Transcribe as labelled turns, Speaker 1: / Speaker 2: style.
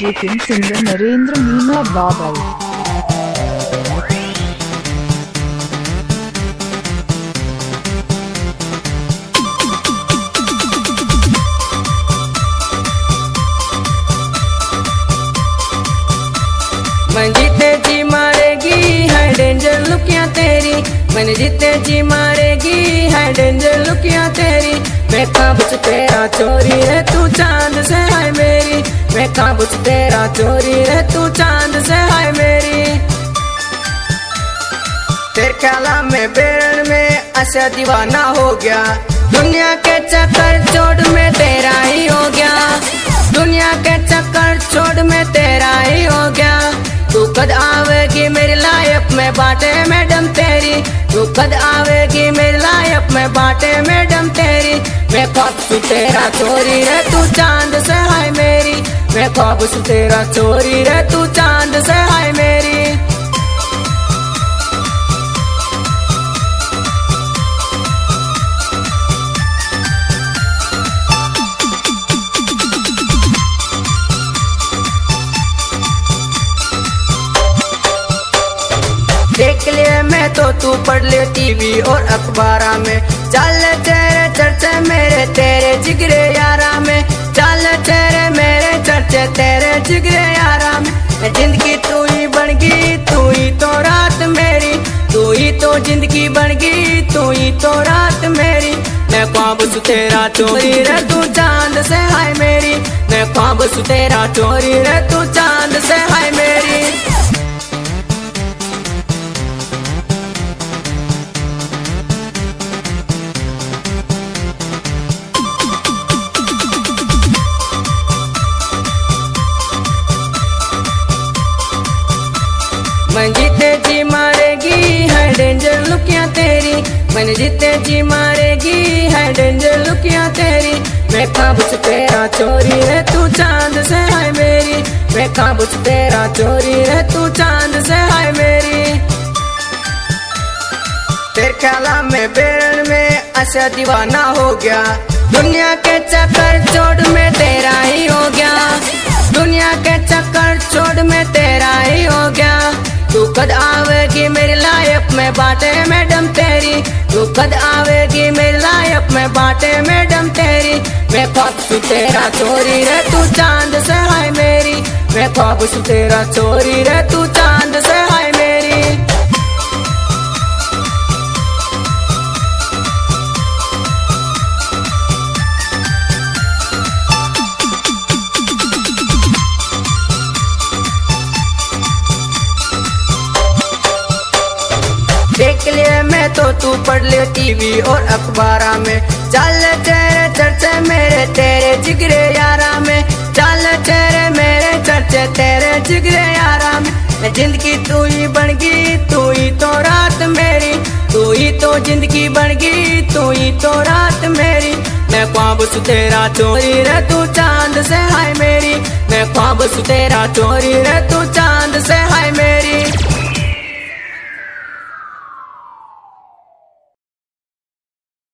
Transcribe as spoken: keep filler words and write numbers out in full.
Speaker 1: DJ king singer Narendra Meena बाबल।
Speaker 2: मन जीते जी मारेगी है डेंजर लुकियां तेरी, मन जीते जी मारेगी है डेंजर लुकियां तेरी। मैं काबू तेरा चोरी है तू चांद से है मेरी, मैं काबू तेरा चोरी है तू चांद से है मेरी। तेरे ख्याला में बेरन में ऐसा दीवाना हो गया, दुनिया के चक्कर छोड़ में तेरा ही हो गया, दुनिया के चक्कर छोड़ में तेरा ही हो गया। तू कद आवेगी मेरी लाइफ में बाटे मैडम तेरी, तू कद आवेगी मेरी लाइफ में बाटे मैडम तेरी। मैं ख्वाब सु तेरा चोरी रे तू चांद से है मेरी, मैं ख्वाब सु तेरा चोरी रे तू चांद से है मेरी। देख लिया मैं तो तू पढ़ ले टीवी और अखबारा में, चल तेरे चर्चे मेरे तेरे जिगरे यारा में, चल तेरे मेरे चर्चे तेरे जिगरे यारा में। जिंदगी तू ही बन गई तू ही तो रात मेरी, तू ही तो जिंदगी बन गई तू ही तो रात मेरी। मैं ख्वाब सु तेरा चोरी रे तू चांद से है मेरी, मैं ख्वाब सु तेरा चोरी रे तू चांद से है मेरी। मन जीते जी मारेगी है डेंजर लुकियां तेरी, मन जीते जी मारेगी है डेंजर लुकियां तेरी। मैं काबू तेरा चोरी है तू चांद से है मेरी, मैं काबू तेरा चोरी है तू चांद से है मेरी। तेरे ख्याला में बेरन में ऐसा दीवाना हो गया, दुनिया के चक्कर छोड़ में तेरा ही हो गया, दुनिया के चक्कर छोड़ में तेरा ही हो गया। तू कद आवेगी मेरी लाइफ में बाटे मैडम तेरी, तू कद आवेगी मेरी लाइफ में बाटे मैडम तेरी। मैं ख्वाब सु तेरा चोरी रे तू चांद से है मेरी, मैं ख्वाब सु तेरा चोरी रे तू चांद से है मेरी। देख लिया मैं तो तू पढ़ ले टीवी और अखबारा में, चल तेरे चर्चे मेरे तेरे जिगरे यारा में, चल तेरे मेरे चर्चे तेरे जिगरे यारा में। जिंदगी तू ही बन गई तू ही तो रात मेरी, तू ही तो जिंदगी बन गई तू ही तो रात मेरी। मैं ख्वाब सु तेरा चोरी रे तू चांद से है मेरी, मैं ख्वाब सु तेरा चोरी रे तू चांद से है मेरी।